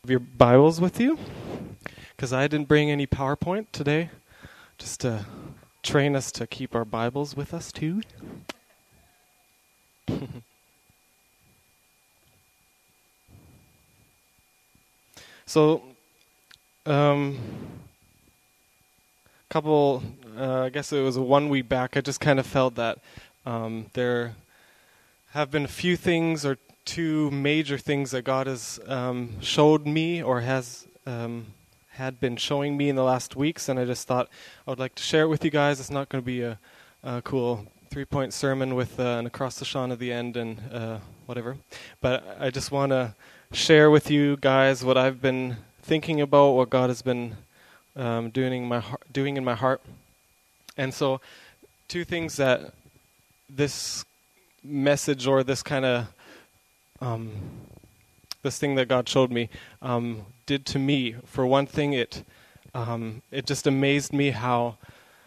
Your Bibles with you, because I didn't bring any PowerPoint today, just to train us to keep our Bibles with us too. So, I guess it was 1 week back, I just kind of felt that there have been a few things or two major things that God has showed me or has had been showing me in the last weeks, and I just thought I would like to share it with you guys. It's not going to be a cool 3-point sermon with an across the Sean at the end and whatever, but I just want to share with you guys what I've been thinking about, what God has been doing in my heart. And so 2 things that this message or this kind of this thing that God showed me did to me. For one thing, it just amazed me how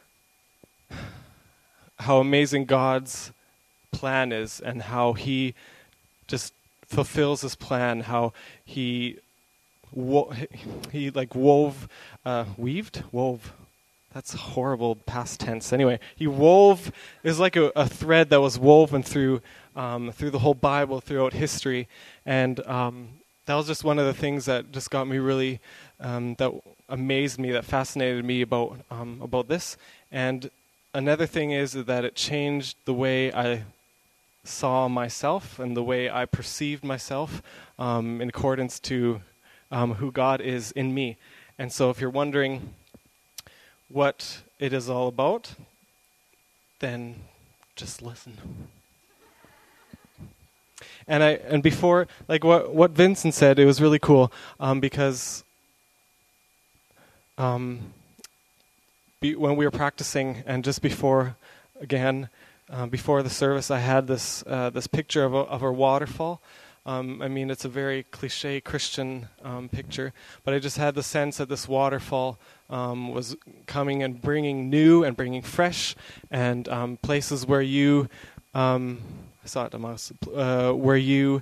amazing God's plan is, and how He just fulfills His plan. How He wove. That's horrible past tense. Anyway, He wove is like a thread that was woven through the whole Bible, throughout history, and that was just one of the things that just got me really, that amazed me, that fascinated me about this. And another thing is that it changed the way I saw myself and the way I perceived myself in accordance to who God is in me. And so if you're wondering what it is all about, then just listen. And before, like what Vincent said, it was really cool because when we were practicing, and just before the service, I had this picture of a waterfall. I mean, it's a very cliche Christian picture, but I just had the sense that this waterfall was coming and bringing new and bringing fresh, and places where you, I saw it, where you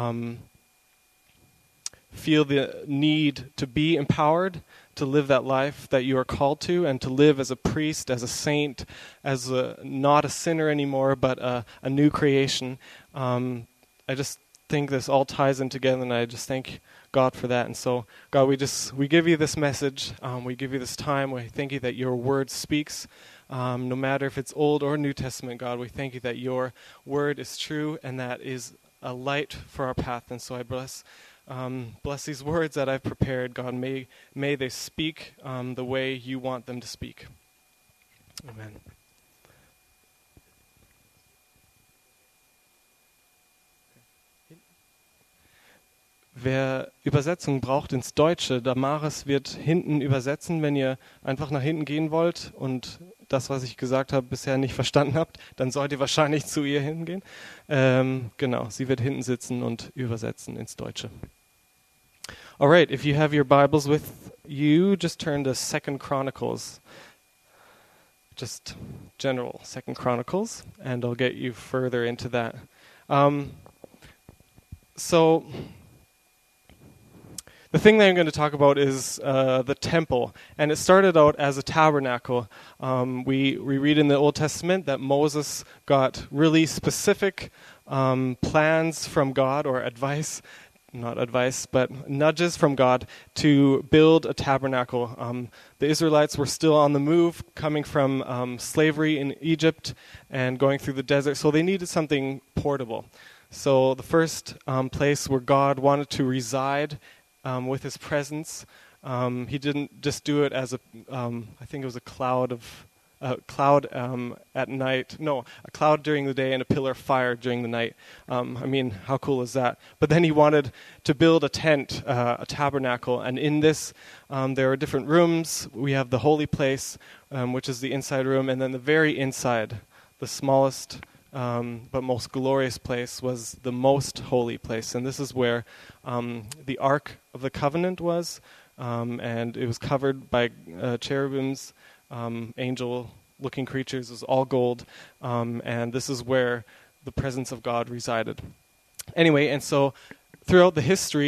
feel the need to be empowered to live that life that you are called to, and to live as a priest, as a saint, as not a sinner anymore, but a new creation. I just think this all ties in together, and I just thank God for that. And so, God, we give you this message, we give you this time. We thank you that your word speaks, no matter if it's Old or New Testament. God, we thank you that your word is true and that is a light for our path. And so I bless these words that I've prepared. God, may they speak the way you want them to speak. Amen. Wer Übersetzung braucht ins Deutsche, Damaris wird hinten übersetzen. Wenn ihr einfach nach hinten gehen wollt und das, was ich gesagt habe, bisher nicht verstanden habt, dann sollt ihr wahrscheinlich zu ihr hingehen. Genau, sie wird hinten sitzen und übersetzen ins Deutsche. Alright, if you have your Bibles with you, just turn to 2 Chronicles. Just general 2 Chronicles, and I'll get you further into that. So the thing that I'm going to talk about is the temple, and it started out as a tabernacle. We read in the Old Testament that Moses got really specific plans from God, or nudges from God to build a tabernacle. The Israelites were still on the move, coming from slavery in Egypt and going through the desert, so they needed something portable. So the first place where God wanted to reside with his presence, he didn't just do it as I think it was a cloud at night. No, a cloud during the day and a pillar of fire during the night. I mean, how cool is that? But then he wanted to build a tent, a tabernacle, and in this there are different rooms. We have the holy place, which is the inside room, and then the very inside, the smallest but most glorious place, was the most holy place. And this is where the Ark of the Covenant was, and it was covered by cherubims, angel-looking creatures. It was all gold, and this is where the presence of God resided. Anyway, and so throughout the history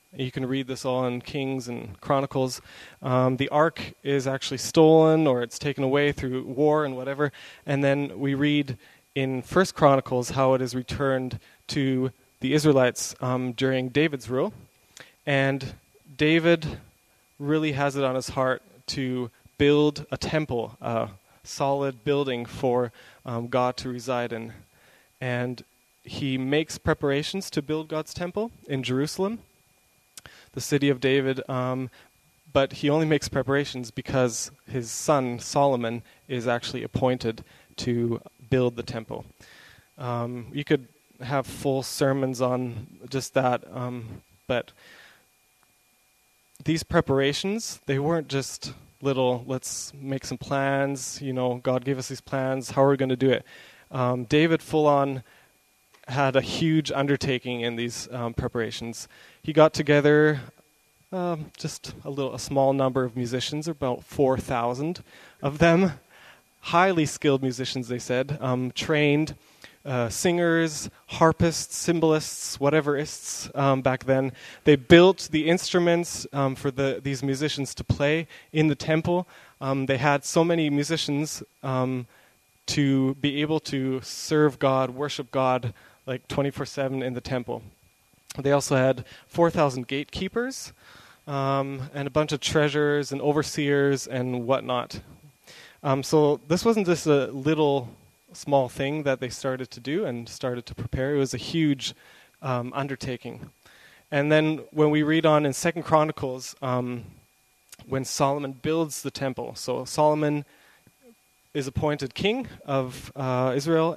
You can read this all in Kings and Chronicles. The ark is actually stolen or it's taken away through war and whatever. And then we read in First Chronicles how it is returned to the Israelites during David's rule. And David really has it on his heart to build a temple, a solid building for God to reside in. And he makes preparations to build God's temple in Jerusalem, the city of David, but he only makes preparations because his son Solomon is actually appointed to build the temple. You could have full sermons on just that, but these preparations, they weren't just little, let's make some plans, God gave us these plans, how are we going to do it? David full-on had a huge undertaking in these preparations. He got together just a small number of musicians, about 4,000 of them, highly skilled musicians, they said, trained singers, harpists, cymbalists, whateverists back then. They built the instruments for these musicians to play in the temple. They had so many musicians to be able to serve God, worship God, like 24/7 in the temple. They also had 4,000 gatekeepers and a bunch of treasurers and overseers and whatnot. So this wasn't just a little small thing that they started to do and started to prepare. It was a huge undertaking. And then when we read on in 2 Chronicles, when Solomon builds the temple, so Solomon is appointed king of Israel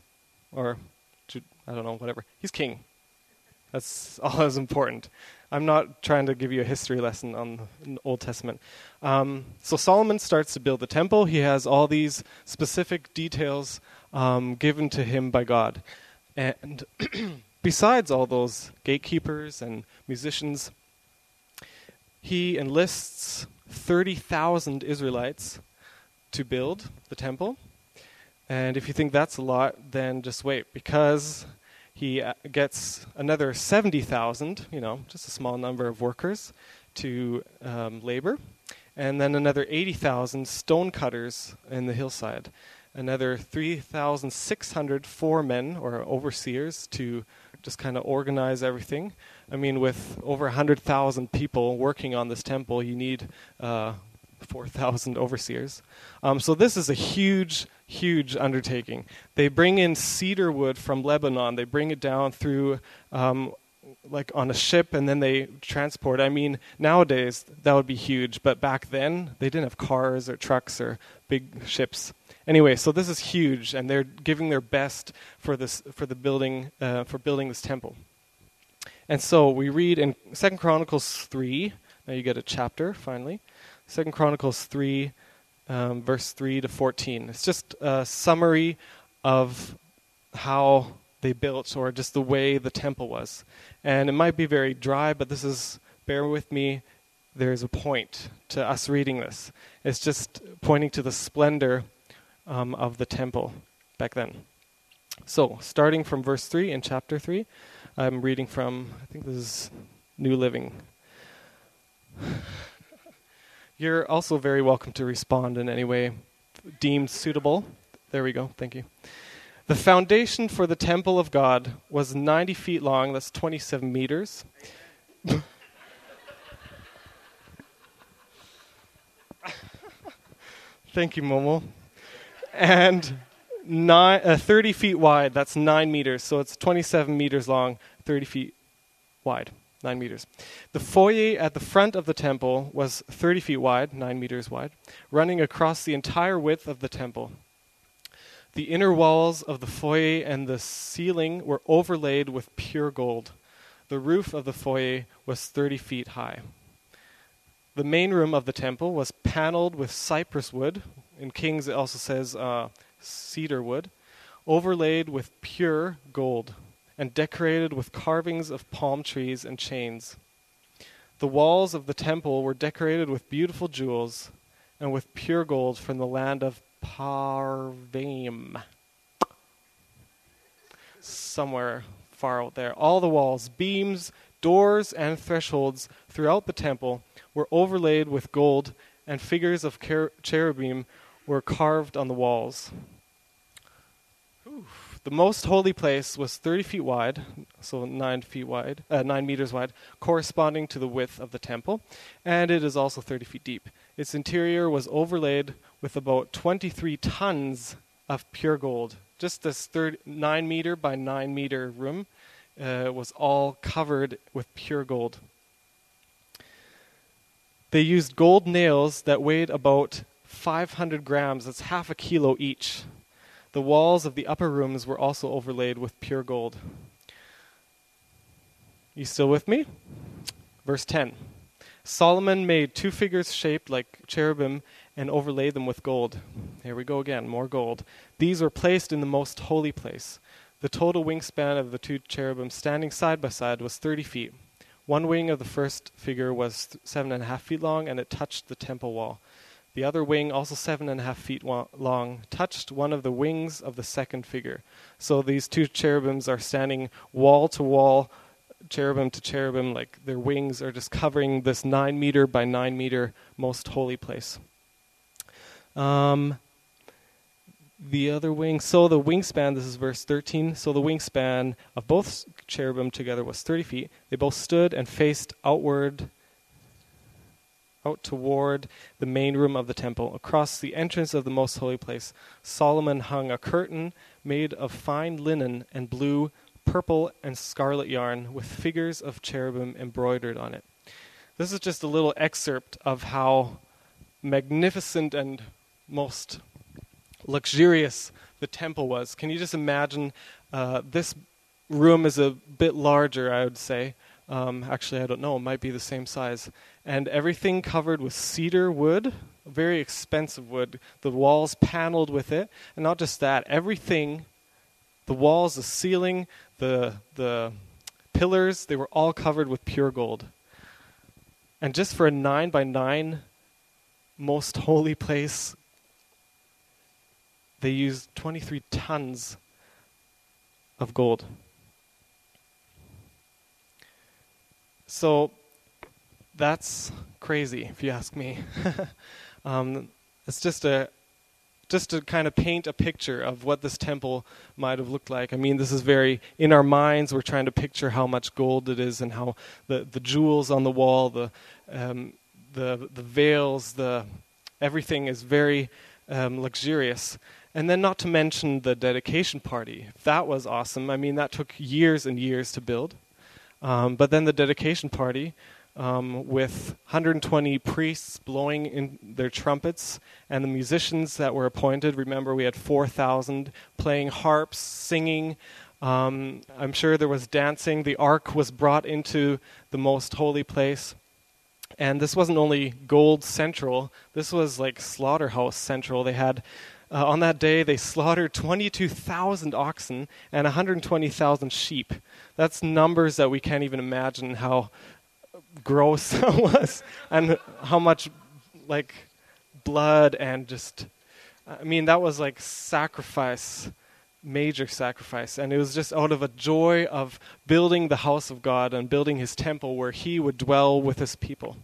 whatever. He's king. That's all that's important. I'm not trying to give you a history lesson on the Old Testament. So Solomon starts to build the temple. He has all these specific details given to him by God. And besides all those gatekeepers and musicians, he enlists 30,000 Israelites to build the temple. And if you think that's a lot, then just wait, because he gets another 70,000, just a small number of workers to labor, and then another 80,000 stone cutters in the hillside, another 3,600 foremen or overseers to just kind of organize everything. I mean, with over 100,000 people working on this temple, you need 4,000 overseers. So this is a huge undertaking. They bring in cedar wood from Lebanon. They bring it down through like on a ship, and then they transport. I mean, nowadays that would be huge, but back then they didn't have cars or trucks or big ships. Anyway, so this is huge, and they're giving their best for building this temple. And so we read in 2 Chronicles 3. Now you get a chapter finally. 2 Chronicles 3, verse 3 to 14. It's just a summary of how they built, or just the way the temple was. And it might be very dry, but bear with me, there's a point to us reading this. It's just pointing to the splendor of the temple back then. So, starting from verse 3 in chapter 3, I'm reading from, I think this is New Living. You're also very welcome to respond in any way deemed suitable. There we go. Thank you. The foundation for the temple of God was 90 feet long. That's 27 meters. Thank you, Momo. And 30 feet wide. That's 9 meters. So it's 27 meters long, 30 feet wide. 9 meters. The foyer at the front of the temple was 30 feet wide, 9 meters wide, running across the entire width of the temple. The inner walls of the foyer and the ceiling were overlaid with pure gold. The roof of the foyer was 30 feet high. The main room of the temple was paneled with cypress wood. In Kings it also says cedar wood, overlaid with pure gold, and decorated with carvings of palm trees and chains. The walls of the temple were decorated with beautiful jewels and with pure gold from the land of Parvaim. Somewhere far out there. All the walls, beams, Doors and thresholds throughout the temple were overlaid with gold, and figures of cherubim were carved on the walls. The most holy place was 30 feet wide, so 9 meters wide, corresponding to the width of the temple, and it is also 30 feet deep. Its interior was overlaid with about 23 tons of pure gold. Just this 9 meter by 9 meter room was all covered with pure gold. They used gold nails that weighed about 500 grams. That's half a kilo each. The walls of the upper rooms were also overlaid with pure gold. You still with me? Verse 10. Solomon made 2 figures shaped like cherubim and overlaid them with gold. Here we go again, more gold. These were placed in the most holy place. The total wingspan of the 2 cherubim standing side by side was 30 feet. One wing of the first figure was 7.5 feet long, and it touched the temple wall. The other wing, also 7.5 feet long, touched one of the wings of the second figure. So these 2 cherubims are standing wall to wall, cherubim to cherubim, like their wings are just covering this 9 meter by 9 meter most holy place. The other wing, so the wingspan, this is verse 13, so the wingspan of both cherubim together was 30 feet. They both stood and faced out toward the main room of the temple. Across the entrance of the most holy place, Solomon hung a curtain made of fine linen and blue, purple, and scarlet yarn with figures of cherubim embroidered on it. This is just a little excerpt of how magnificent and most luxurious the temple was. Can you just imagine? This room is a bit larger, I would say. Actually, I don't know. It might be the same size. And everything covered with cedar wood, very expensive wood. The walls paneled with it. And not just that, everything, the walls, the ceiling, the pillars, they were all covered with pure gold. And just for a 9 by 9 most holy place, they used 23 tons of gold. So that's crazy, if you ask me. It's just to kind of paint a picture of what this temple might have looked like. I mean, this is very, in our minds, we're trying to picture how much gold it is and how the jewels on the wall, the veils, everything is very luxurious. And then not to mention the dedication party. That was awesome. I mean, that took years and years to build. But then the dedication party with 120 priests blowing in their trumpets and the musicians that were appointed. Remember, we had 4,000 playing harps, singing. I'm sure there was dancing. The ark was brought into the most holy place. And this wasn't only gold central. This was like slaughterhouse central. They had... on that day, they slaughtered 22,000 oxen and 120,000 sheep. That's numbers that we can't even imagine how gross that was, and how much, like, blood and just... I mean, that was like sacrifice, major sacrifice. And it was just out of a joy of building the house of God and building his temple where he would dwell with his people.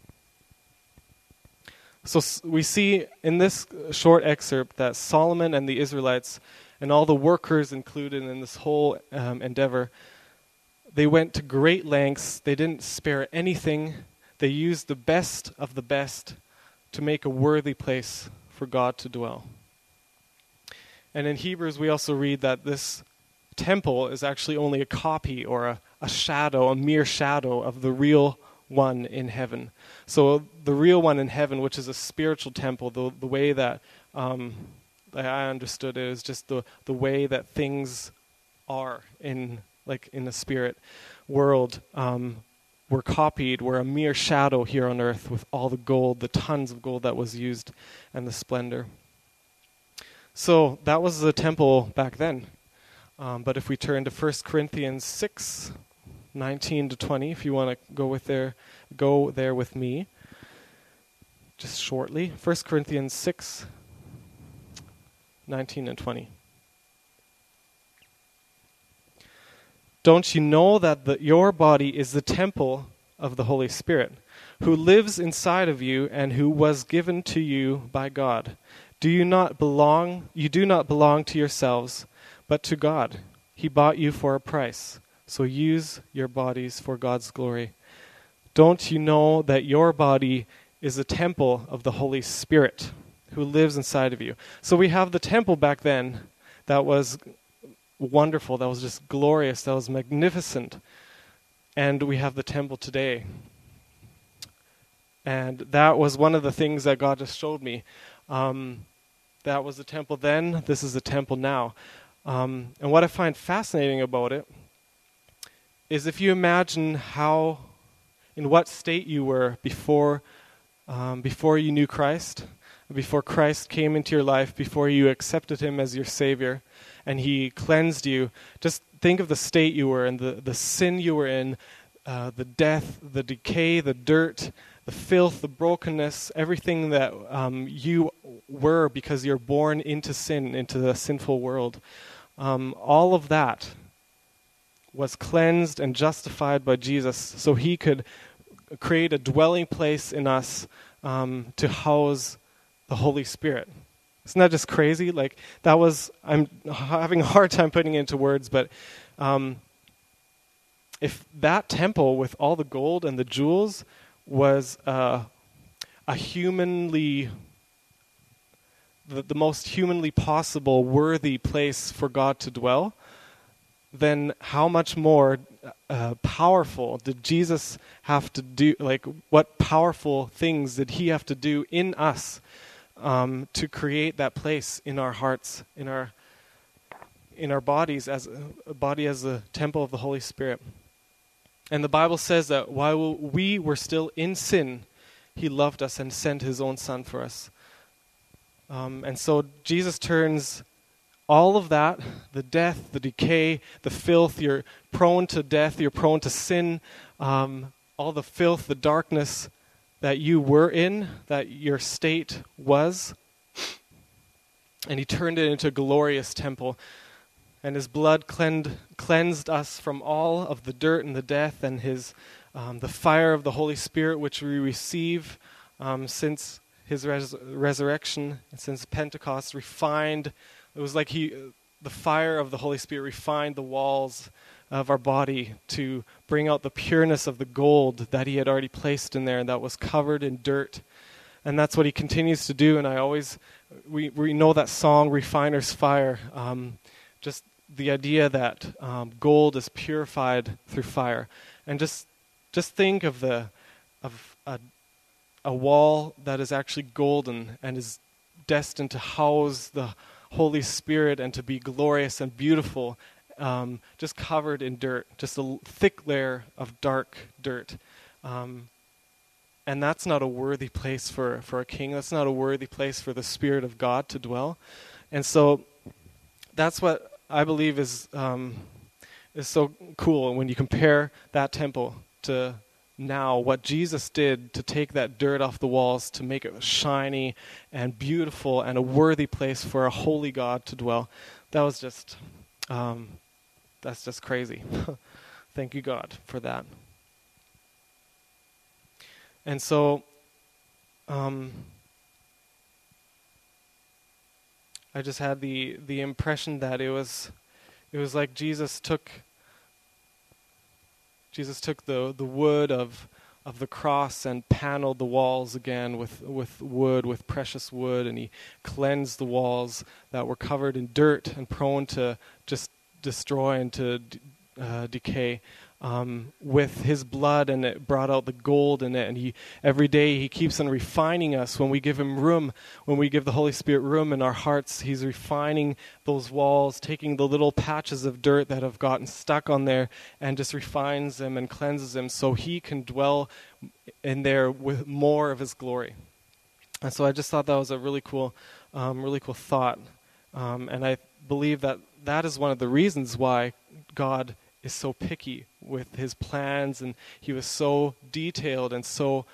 So we see in this short excerpt that Solomon and the Israelites and all the workers included in this whole endeavor, they went to great lengths. They didn't spare anything. They used the best of the best to make a worthy place for God to dwell. And in Hebrews, we also read that this temple is actually only a copy or a shadow, a mere shadow of the real one in heaven. So the real one in heaven, which is a spiritual temple, the way that I understood it is just the way that things are in the spirit world, were copied, were a mere shadow here on earth with all the gold, the tons of gold that was used, and the splendor. So that was the temple back then. But if we turn to 1 Corinthians 6, 19 to 20, if you want to go there with me, just shortly. 1 Corinthians 6, 19 and 20. Don't you know that your body is the temple of the Holy Spirit, who lives inside of you and who was given to you by God? You do not belong to yourselves, but to God. He bought you for a price, so use your bodies for God's glory. Don't you know that your body is a temple of the Holy Spirit who lives inside of you? So we have the temple back then that was wonderful, that was just glorious, that was magnificent. And we have the temple today. And that was one of the things that God just showed me. That was the temple then, this is the temple now. And what I find fascinating about it is if you imagine in what state you were before you knew Christ, before Christ came into your life, before you accepted him as your Savior, and he cleansed you. Just think of the state you were in, the sin you were in, the death, the decay, the dirt, the filth, the brokenness, everything that you were because you're born into sin, into the sinful world. All of that was cleansed and justified by Jesus so he could create a dwelling place in us to house the Holy Spirit. Isn't that just crazy? Like, I'm having a hard time putting it into words, but if that temple with all the gold and the jewels was a humanly, the most humanly possible worthy place for God to dwell, then how much more powerful did Jesus have to do, like what powerful things did he have to do in us to create that place in our hearts, in our bodies, as a body as a temple of the Holy Spirit. And the Bible says that while we were still in sin, he loved us and sent his own Son for us. And so Jesus turns all of that, the death, the decay, the filth, you're prone to death, you're prone to sin, all the filth, the darkness that you were in, that your state was. And he turned it into a glorious temple. And his blood cleansed us from all of the dirt and the death, and the fire of the Holy Spirit, which we receive since his resurrection, and since Pentecost, refined. It was like the fire of the Holy Spirit refined the walls of our body to bring out the pureness of the gold that he had already placed in there, and that was covered in dirt. And that's what he continues to do. And we know that song, Refiner's Fire, just the idea that gold is purified through fire. And just think of a wall that is actually golden and is destined to house the Holy Spirit and to be glorious and beautiful, just covered in dirt, just a thick layer of dark dirt. And that's not a worthy place for a king. That's not a worthy place for the Spirit of God to dwell. And so that's what I believe is so cool when you compare that temple to now what Jesus did to take that dirt off the walls to make it shiny and beautiful and a worthy place for a holy God to dwell. That was just, that's just crazy. Thank you, God, for that. And so, I just had the impression that it was like Jesus took the wood of the cross and paneled the walls again with wood, with precious wood, and he cleansed the walls that were covered in dirt and prone to just destroy and to decay with his blood, and it brought out the gold in it. And every day he keeps on refining us when we give him room, when we give the Holy Spirit room in our hearts. He's refining those walls, taking the little patches of dirt that have gotten stuck on there and just refines them and cleanses them so he can dwell in there with more of his glory. And so I just thought that was a really cool thought. And I believe that is one of the reasons why God is so picky with his plans, and he was so detailed and so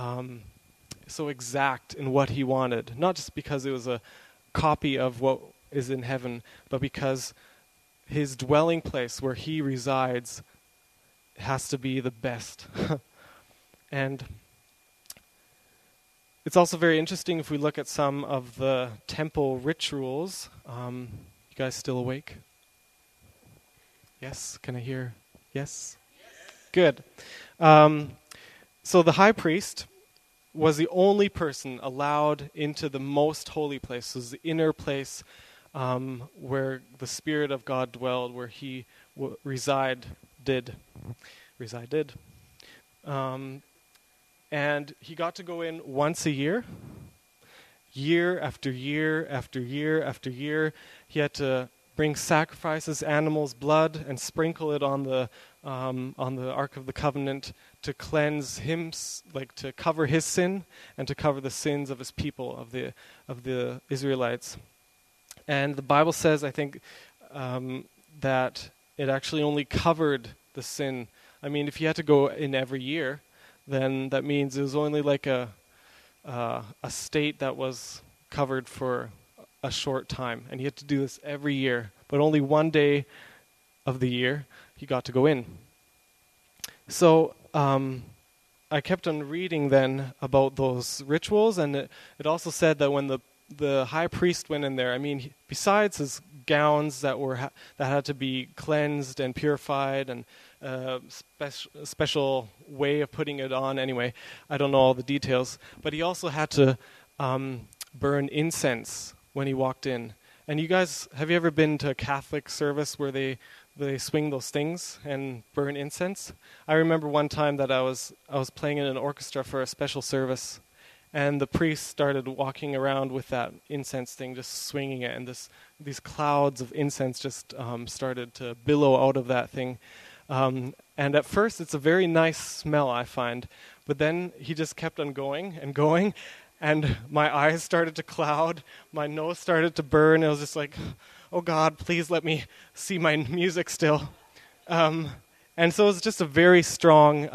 exact in what he wanted. Not just because it was a copy of what is in heaven, but because his dwelling place where he resides has to be the best. And it's also very interesting if we look at some of the temple rituals. You guys still awake? Yes? Can I hear? Yes? Good. So the high priest was the only person allowed into the most holy place. So it was the inner place where the Spirit of God dwelled, where he resided. And he got to go in once a year after year after year after year. He had to bring sacrifices, animals' blood, and sprinkle it on the Ark of the Covenant to cleanse him, like to cover his sin and to cover the sins of his people, of the Israelites. And the Bible says, I think, that it actually only covered the sin. I mean, if you had to go in every year, then that means it was only like a state that was covered for a short time, and he had to do this every year. But only one day of the year he got to go in. So I kept on reading then about those rituals, and it also said that when the high priest went in there, I mean, besides his gowns that had to be cleansed and purified, and special way of putting it on. Anyway, I don't know all the details, but he also had to burn incense when he walked in. And you guys, have you ever been to a Catholic service where they swing those things and burn incense? I remember one time that I was playing in an orchestra for a special service, and the priest started walking around with that incense thing, just swinging it, and these clouds of incense just started to billow out of that thing. And at first, it's a very nice smell, I find. But then he just kept on going and going, and my eyes started to cloud, my nose started to burn. It was just like, oh God, please let me see my music still. And so it was just a very strong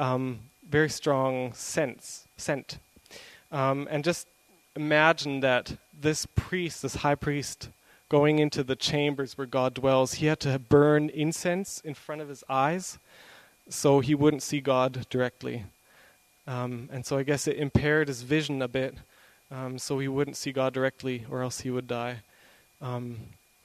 scent. And just imagine that this high priest, going into the chambers where God dwells, he had to burn incense in front of his eyes so he wouldn't see God directly. And so I guess it impaired his vision a bit, so he wouldn't see God directly, or else he would die. And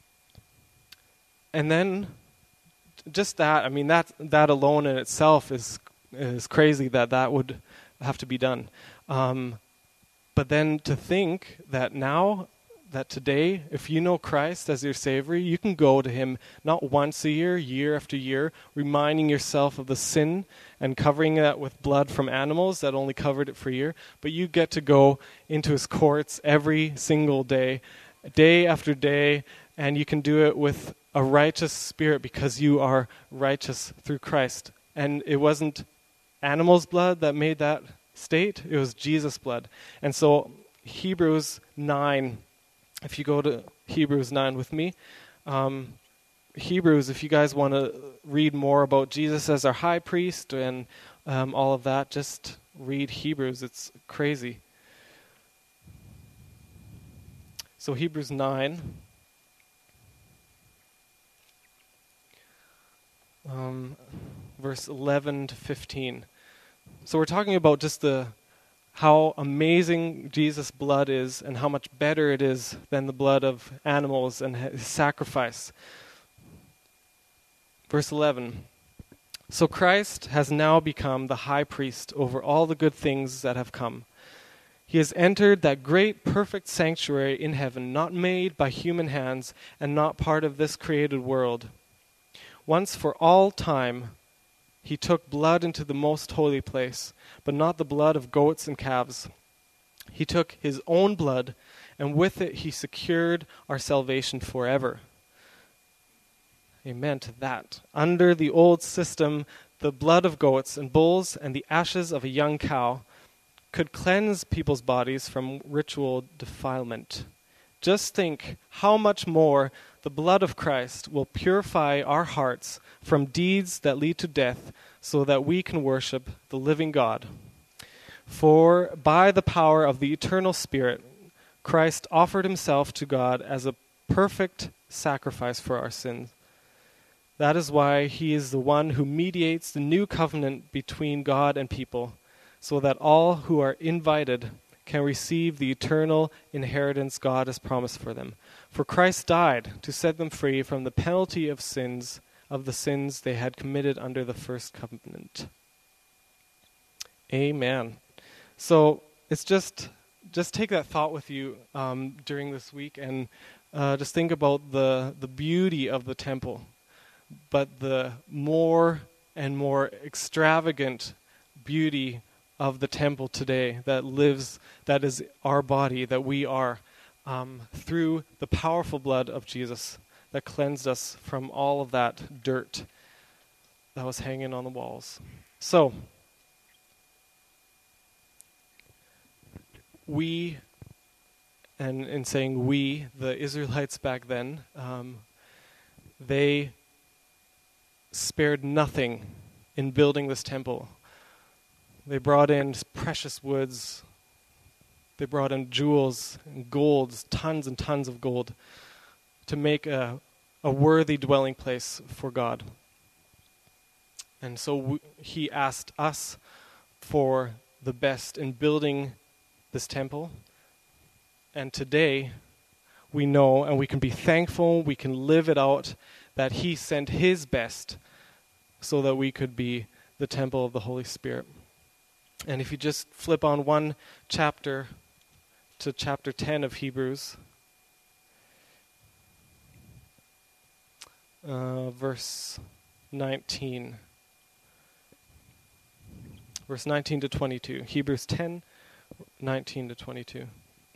then just that, I mean, that alone in itself is crazy that would have to be done. But then to think that now, that today, if you know Christ as your Savior, you can go to him not once a year, year after year, reminding yourself of the sin and covering that with blood from animals that only covered it for a year, but you get to go into his courts every single day, day after day, and you can do it with a righteous spirit because you are righteous through Christ. And it wasn't animals' blood that made that state, it was Jesus' blood. And so Hebrews 9, if you go to Hebrews 9 with me, Hebrews, if you guys want to read more about Jesus as our high priest and all of that, just read Hebrews. It's crazy. So Hebrews 9, verse 11 to 15. So we're talking about just how amazing Jesus' blood is and how much better it is than the blood of animals and his sacrifice. Verse 11. So Christ has now become the high priest over all the good things that have come. He has entered that great perfect sanctuary in heaven, not made by human hands and not part of this created world. Once for all time, he took blood into the most holy place, but not the blood of goats and calves. He took his own blood, and with it he secured our salvation forever. Amen to that. Under the old system, the blood of goats and bulls and the ashes of a young cow could cleanse people's bodies from ritual defilement. Just think how much more the blood of Christ will purify our hearts from deeds that lead to death so that we can worship the living God. For by the power of the eternal Spirit, Christ offered himself to God as a perfect sacrifice for our sins. That is why he is the one who mediates the new covenant between God and people, so that all who are invited can receive the eternal inheritance God has promised for them. For Christ died to set them free from the penalty of the sins they had committed under the first covenant. Amen. So it's just take that thought with you during this week, and just think about the beauty of the temple, but the more and more extravagant beauty of the temple today that is our body, that we are, through the powerful blood of Jesus that cleansed us from all of that dirt that was hanging on the walls. So, we, and in saying we, the Israelites back then, they spared nothing in building this temple. They brought in precious woods. They brought in jewels and golds, tons and tons of gold, to make a worthy dwelling place for God. And so he asked us for the best in building this temple. And today we know, and we can be thankful, we can live it out, that he sent his best so that we could be the temple of the Holy Spirit. And if you just flip on one chapter to chapter 10 of Hebrews, verse 19. Verse 19 to 22. Hebrews 10, 19 to 22.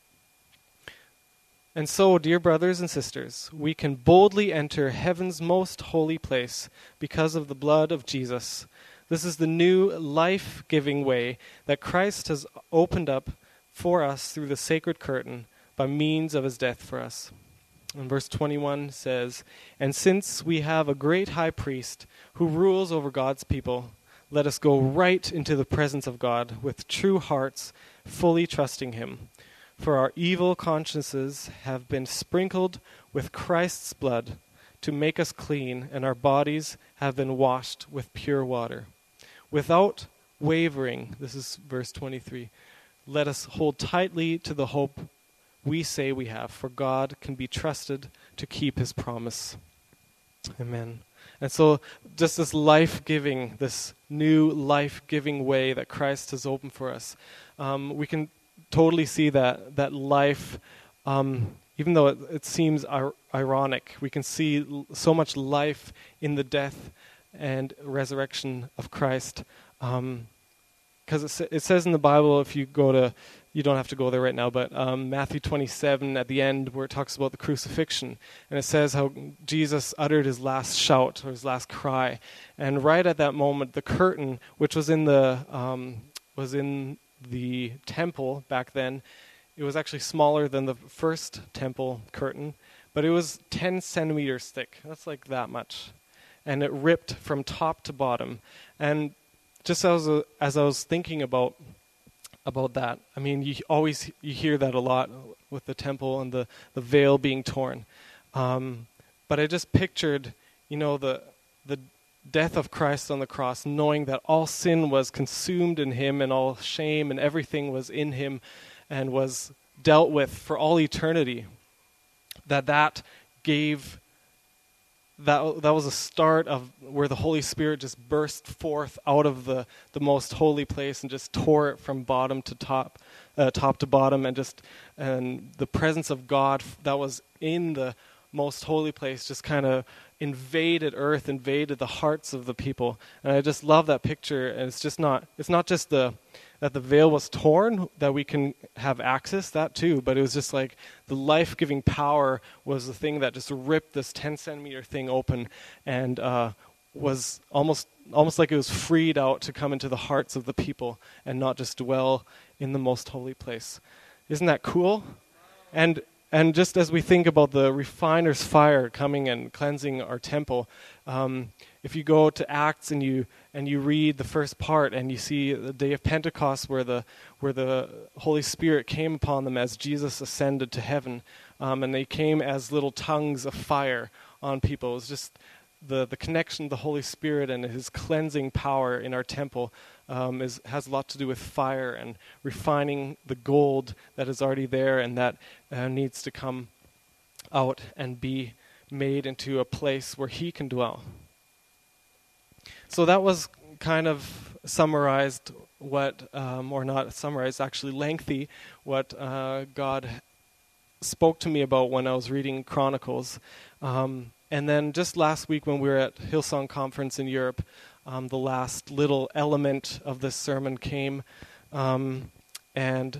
And so, dear brothers and sisters, we can boldly enter heaven's most holy place because of the blood of Jesus. This is the new life-giving way that Christ has opened up for us through the sacred curtain by means of his death for us. And verse 21 says, "And since we have a great high priest who rules over God's people, let us go right into the presence of God with true hearts, fully trusting him. For our evil consciences have been sprinkled with Christ's blood to make us clean, and our bodies have been washed with pure water. Without wavering," this is verse 23, "let us hold tightly to the hope we say we have, for God can be trusted to keep his promise." Amen. And so just this life-giving, this new life-giving way that Christ has opened for us, we can totally see that life, even though it seems ironic, we can see so much life in the death and resurrection of Christ. Because it says in the Bible, if you go to, you don't have to go there right now, but Matthew 27 at the end, where it talks about the crucifixion, and it says how Jesus uttered his last shout or his last cry, and right at that moment, the curtain, which was in the temple back then, it was actually smaller than the first temple curtain, but it was 10 centimeters thick. That's like that much, and it ripped from top to bottom. And just as I was thinking about that, I mean, you hear that a lot with the temple and the veil being torn. But I just pictured, the death of Christ on the cross, knowing that all sin was consumed in him and all shame and everything was in him and was dealt with for all eternity. That gave... That was a start of where the Holy Spirit just burst forth out of the most holy place and just tore it from bottom to top to bottom, and the presence of God that was in the most holy place just kind of invaded earth, invaded the hearts of the people. And I just love that picture. And it's not just that the veil was torn, that we can have access, that too, but it was just like the life-giving power was the thing that just ripped this 10-centimeter thing open and was almost like it was freed out to come into the hearts of the people and not just dwell in the most holy place. Isn't that cool? And just as we think about the refiner's fire coming and cleansing our temple, if you go to Acts and you read the first part and you see the day of Pentecost where the Holy Spirit came upon them as Jesus ascended to heaven, and they came as little tongues of fire on people. It was just the connection of the Holy Spirit and his cleansing power in our temple has a lot to do with fire and refining the gold that is already there and that needs to come out and be made into a place where he can dwell. So that was kind of summarized or not summarized, actually lengthy, what God spoke to me about when I was reading Chronicles. And then just last week when we were at Hillsong Conference in Europe, the last little element of this sermon came. And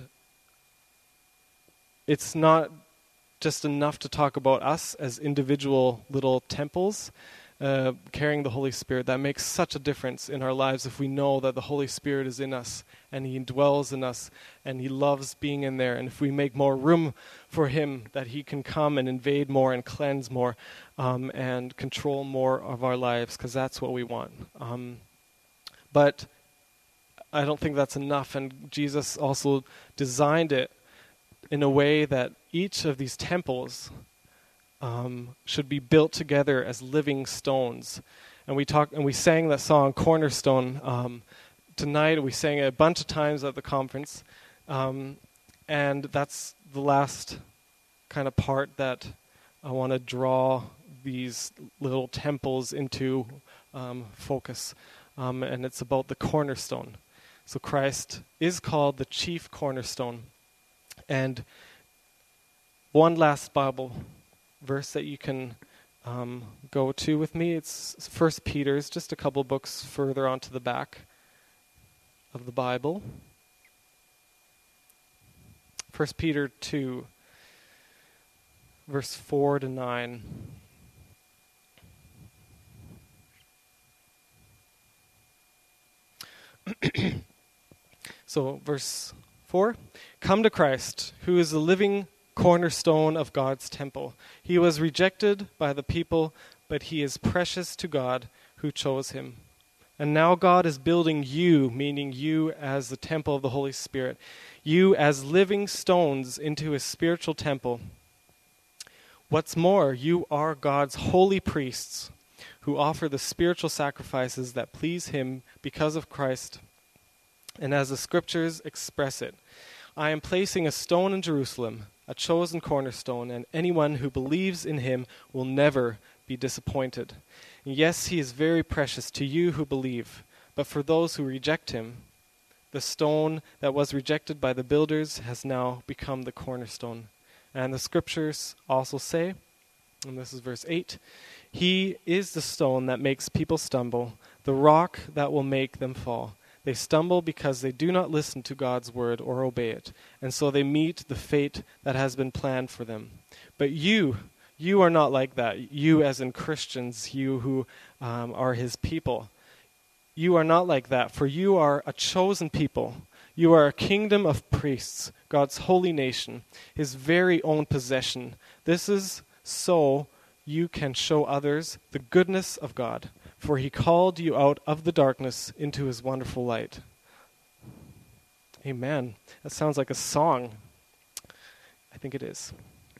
it's not just enough to talk about us as individual little temples carrying the Holy Spirit. That makes such a difference in our lives if we know that the Holy Spirit is in us and he dwells in us and he loves being in there. And if we make more room for him, that he can come and invade more and cleanse more and control more of our lives, because that's what we want. But I don't think that's enough, and Jesus also designed it in a way that each of these temples should be built together as living stones. And we sang that song Cornerstone tonight. We sang it a bunch of times at the conference, and that's the last kind of part that I want to draw these little temples into focus, and it's about the cornerstone. So Christ is called the chief cornerstone. And one last Bible verse that you can go to with me. It's 1 Peter's, just a couple books further onto the back of the Bible. 1 Peter 2, verse 4 to 9. So, verse 4, "Come to Christ, who is the living cornerstone of God's temple. He was rejected by the people, but he is precious to God who chose him. And now God is building you," meaning you as the temple of the Holy Spirit, "you as living stones into his spiritual temple. What's more, you are God's holy priests who offer the spiritual sacrifices that please him because of Christ. And as the scriptures express it, I am placing a stone in Jerusalem, a chosen cornerstone, and anyone who believes in him will never be disappointed. And yes, he is very precious to you who believe, but for those who reject him, the stone that was rejected by the builders has now become the cornerstone. And the scriptures also say, and this is verse 8, he is the stone that makes people stumble, the rock that will make them fall. They stumble because they do not listen to God's word or obey it, and so they meet the fate that has been planned for them. But you are not like that. You as in Christians, you who are his people. You are not like that, for you are a chosen people. You are a kingdom of priests, God's holy nation, his very own possession. This is so you can show others the goodness of God. For he called you out of the darkness into his wonderful light." Amen. That sounds like a song. I think it is.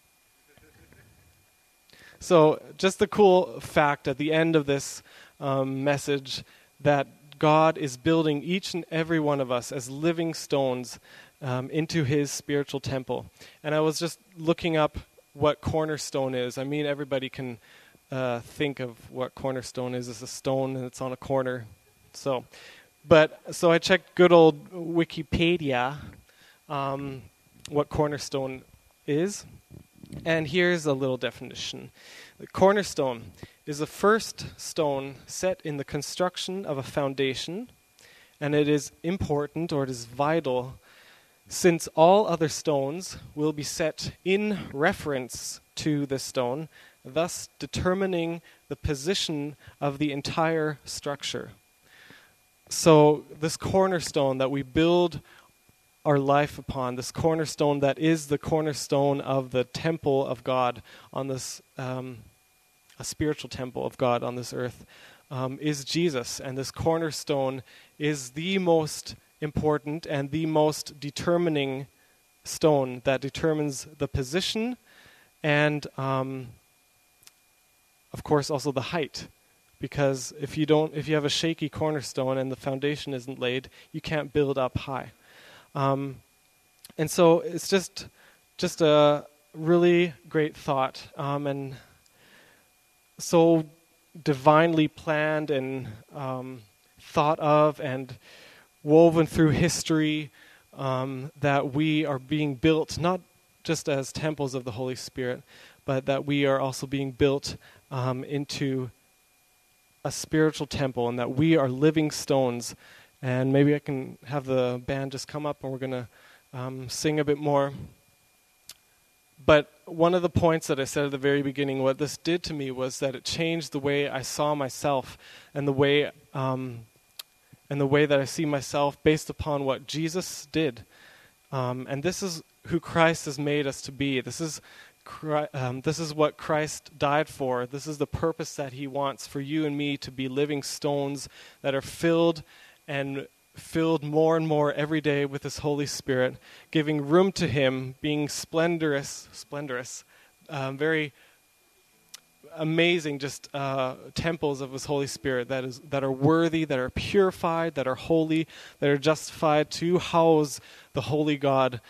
So just the cool fact at the end of this message that God is building each and every one of us as living stones into his spiritual temple. And I was just looking up what cornerstone is. I mean, everybody can think of what cornerstone is. It's a stone and it's on a corner. So I checked good old Wikipedia what cornerstone is, and here's a little definition. The cornerstone is the first stone set in the construction of a foundation, and it is important, or it is vital, since all other stones will be set in reference to this stone, thus determining the position of the entire structure. So this cornerstone that we build our life upon, this cornerstone that is the cornerstone of the temple of God on this, a spiritual temple of God on this earth, is Jesus. And this cornerstone is the most important and the most determining stone that determines the position and of course also the height because if you have a shaky cornerstone and the foundation isn't laid, you can't build up high. And so it's just a really great thought, and so divinely planned and thought of and woven through history, that we are being built not just as temples of the Holy Spirit, but that we are also being built into a spiritual temple, and that we are living stones. And maybe I can have the band just come up and we're going to sing a bit more. But one of the points that I said at the very beginning, what this did to me was that it changed the way I saw myself and the way that I see myself based upon what Jesus did. And this is who Christ has made us to be. This is what Christ died for. This is the purpose that he wants for you and me to be living stones that are filled more and more every day with his Holy Spirit, giving room to him, being splendorous, very amazing, just temples of his Holy Spirit that are worthy, that are purified, that are holy, that are justified to house the holy God.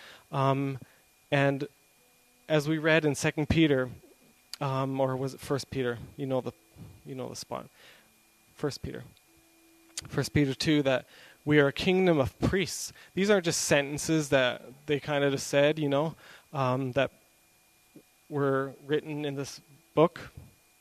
And as we read in 2 Peter, or was it 1 Peter? You know the spot. 1 Peter. 1 Peter 2, that we are a kingdom of priests. These aren't just sentences that they kind of just said, that were written in this book.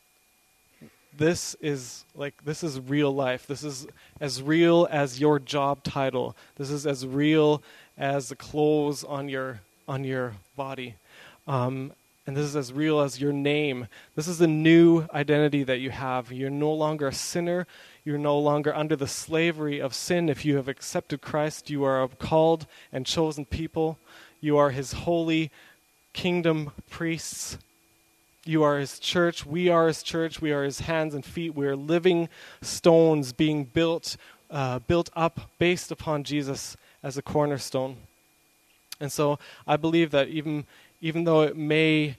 This is real life. This is as real as your job title. This is as real as the clothes on your body. And this is as real as your name. This is the new identity that you have. You're no longer a sinner. You're no longer under the slavery of sin. If you have accepted Christ, you are a called and chosen people. You are his holy kingdom priests. You are his church. We are his church. We are his hands and feet. We are living stones being built up based upon Jesus as a cornerstone. And so I believe that even though it may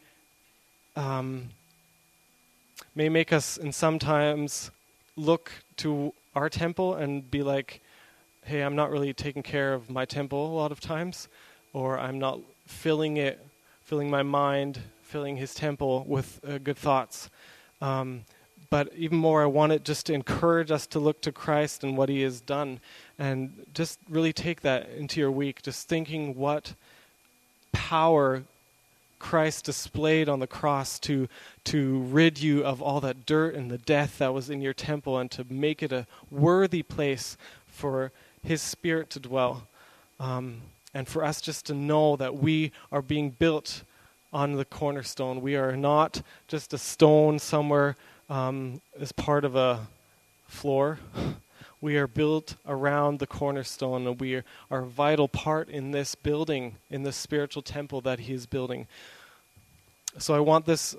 make us in sometimes look to our temple and be like, hey, I'm not really taking care of my temple a lot of times, or I'm not filling my mind, filling his temple with good thoughts. But even more, I want it just to encourage us to look to Christ and what he has done, and just really take that into your week, just thinking what power Christ displayed on the cross to rid you of all that dirt and the death that was in your temple, and to make it a worthy place for his Spirit to dwell. And for us just to know that we are being built on the cornerstone. We are not just a stone somewhere as part of a floor. We are built around the cornerstone, and we are a vital part in this building, in this spiritual temple that he is building. So I want us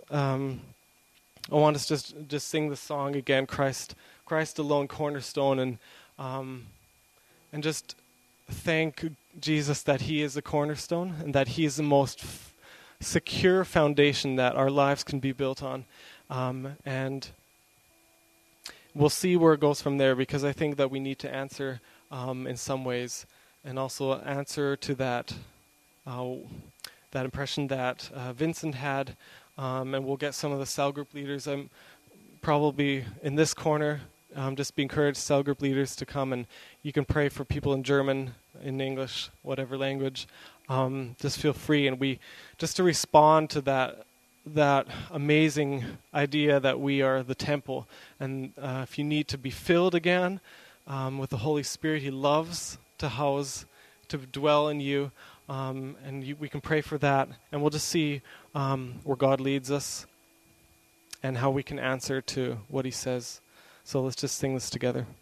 just sing the song again, Christ alone, cornerstone, and just thank Jesus that he is the cornerstone and that he is the most secure foundation that our lives can be built on. And we'll see where it goes from there, because I think that we need to answer in some ways, and also answer to that impression that Vincent had, and we'll get some of the cell group leaders. I'm probably in this corner. Just be encouraged, cell group leaders, to come, and you can pray for people in German, in English, whatever language. Just feel free, and we just to respond to that amazing idea that we are the temple. And if you need to be filled again with the Holy Spirit, he loves to dwell in you, we can pray for that, and we'll just see where God leads us and how we can answer to what he says. So let's just sing this together.